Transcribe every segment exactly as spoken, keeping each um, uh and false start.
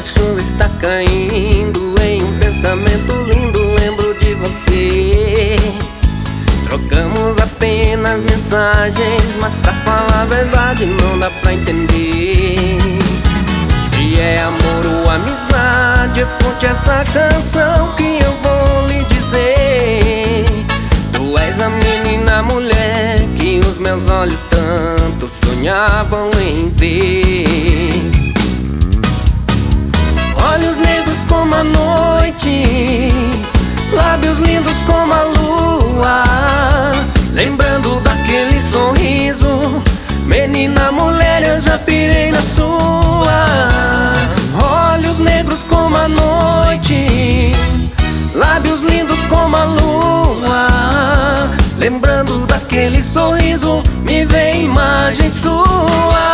a chuva está caindo, em um pensamento lindo lembro de você. Trocamos apenas mensagens, mas pra falar a verdade não dá pra entender. Se é amor ou amizade, escute essa canção que eu vou lhe dizer. Tu és a menina mulher que os meus olhos tanto sonhavam em ver. Olhos negros como a noite, lábios lindos como a lua, lembrando daquele sorriso. Menina mulher, eu já pirei na sua. Olhos negros como a noite, lábios lindos como a lua, lembrando daquele sorriso, me vem imagem sua.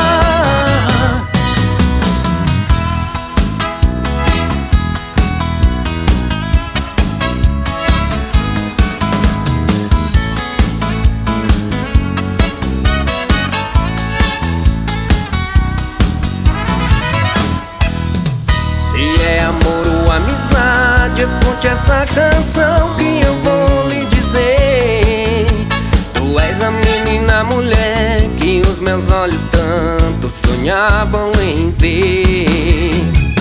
Se é amor ou amizade, escute essa canção que eu vou lhe dizer. Tu és a menina mulher que os meus olhos tanto sonhavam em ver.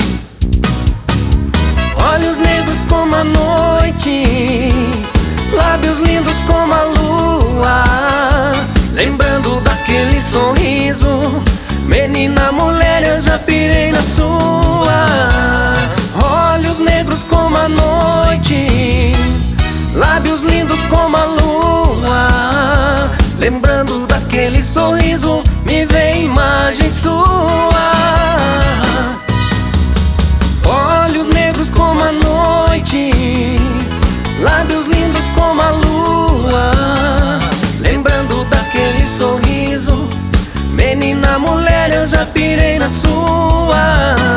Olhos negros como a noite, lábios lindos como a lua, lembrando daquele sorriso. Menina mulher, eu já pirei na sua. Olhos negros como a noite, lábios lindos como a lua, lembrando daquele sorriso, me vem imagem sua. Olhos negros como a noite, lábios lindos como a lua, lembrando daquele sorriso. Menina mulher, eu já pirei na sua.